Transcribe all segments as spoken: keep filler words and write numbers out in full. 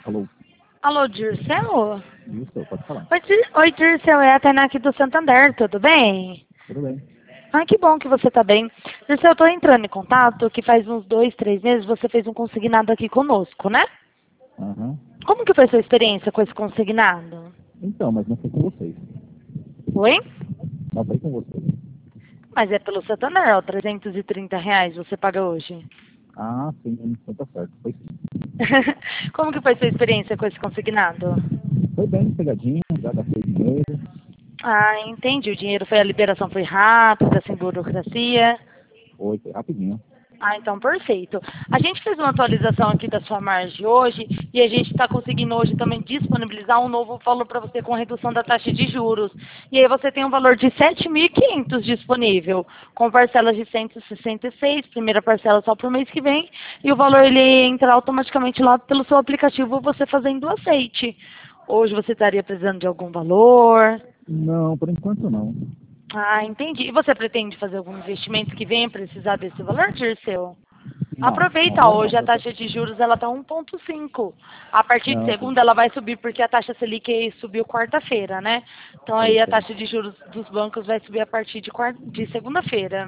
Alô? Alô, Dirceu? Isso, pode falar. Oi, Dir- Oi, Dirceu, é a Tainá aqui do Santander, tudo bem? Tudo bem. Ai, que bom que você tá bem. Dirceu, eu tô entrando em contato que faz uns dois, três meses você fez um consignado aqui conosco, né? Aham. Como que foi sua experiência com esse consignado? Então, mas não foi com vocês. Oi? Não foi com vocês. Mas é pelo Santander, ó, trezentos e trinta reais você paga hoje. Ah, sim, então tá certo. Foi sim. Como que foi sua experiência com esse consignado? Foi bem pegadinho, já gastei dinheiro. Ah, entendi. O dinheiro foi, a liberação foi rápida, sem burocracia. Foi, foi rapidinho. Ah, então perfeito. A gente fez uma atualização aqui da sua margem hoje e a gente está conseguindo hoje também disponibilizar um novo valor para você com redução da taxa de juros. E aí você tem um valor de sete mil e quinhentos disponível, com parcelas de cento e sessenta e seis, primeira parcela só para o mês que vem, e o valor ele entra automaticamente lá pelo seu aplicativo, você fazendo o aceite. Hoje você estaria precisando de algum valor? Não, por enquanto não. Ah, entendi. E você pretende fazer algum investimento que venha precisar desse valor, Dirceu? Não, Aproveita, agora hoje não. a Eu tô... taxa de juros ela está um ponto cinco. A partir de Não, sim. segunda ela vai subir porque a taxa Selic subiu quarta-feira, né? Então Sei, aí a sei. taxa de juros dos bancos vai subir a partir de, quarta, de segunda-feira.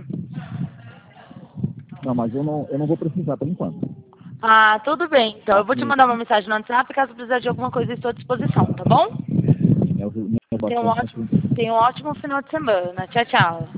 Não, mas eu não, eu não vou precisar por enquanto. Ah, tudo bem. Então eu Tá, vou te me, mandar uma mensagem no WhatsApp caso precisar de alguma coisa à sua disposição, tá bom? me, me ajuda Tenha um bastante ótimo, nesse. tenha um ótimo final de semana. Tchau, tchau.